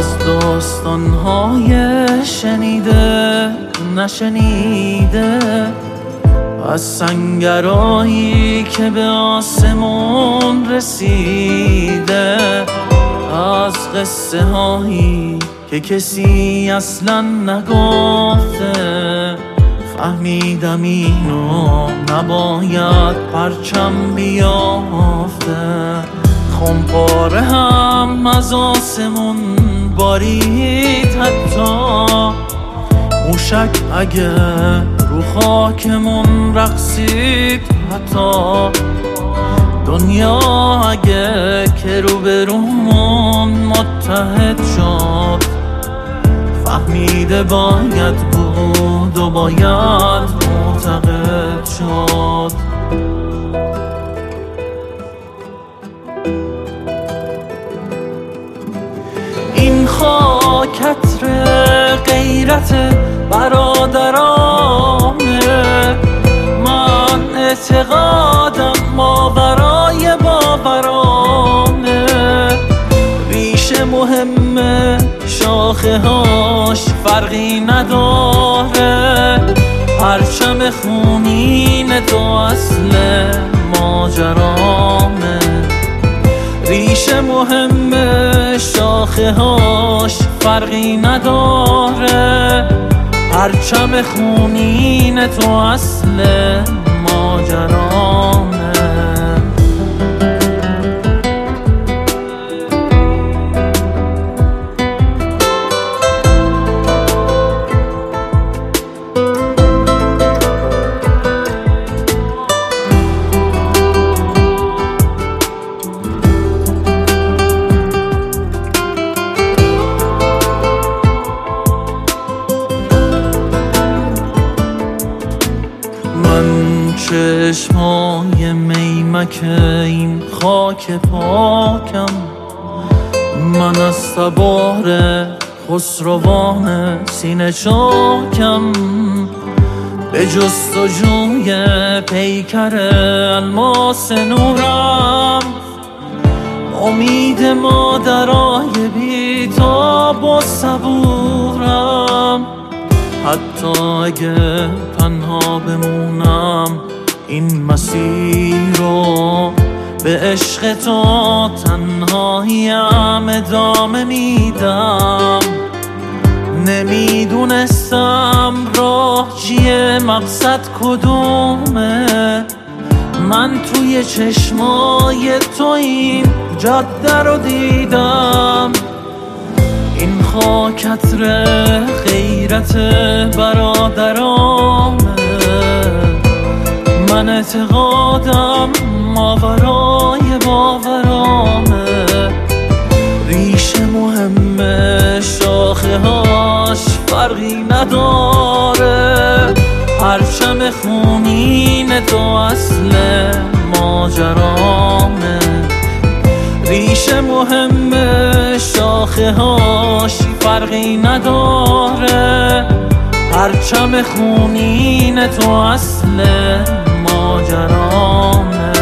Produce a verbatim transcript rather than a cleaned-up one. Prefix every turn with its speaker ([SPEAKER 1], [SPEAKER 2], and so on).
[SPEAKER 1] از داستانهای شنیده نشنیده، از سنگرایی که به آسمون رسیده، از قصه هایی که کسی اصلا نگفته، فهمیدم اینو نباید پرچم بیافته. خمپاره هم از آسمون بارید، حتی موشک اگه رو خاکمون رقصید، حتی دنیا اگه که رو به رومون متحد شد، فهمیده باید بود و باید معتقد شد. این خاکتر غیرت برادرانه، من اعتقادم ماورای باورانه. ریشه مهمه، شاخه هاش فرقی نداره، پرچم خونین تو اصل ماجرامه. ریشه مهمه، شاخه هاش فرقی نداره، پرچم خونین تو اصل ماجرامه. چشمای میمک این خاک پاکم، من از تبار خسروان سینه چاکم. به جستجوی پیکر الماس نورم، امید مادرای بیتاب و صبورم. حتی اگه تنها بمونم این مسیر رو، به عشق تو تنهاییم ادامه میدم. نمیدونستم راه چیه، مقصد کدومه، من توی چشمای تو این جاده رو دیدم. این خاکتر غیرت برادرامه، من اعتقادم ماورای باورامه. ریشه مهمه، شاخه هاش فرقی نداره، پرچم خونین تو اصل ماجرامه. ریشه مهمه، شاخه هاش فرقی نداره، پرچم خونین تو اصل ماجرامه.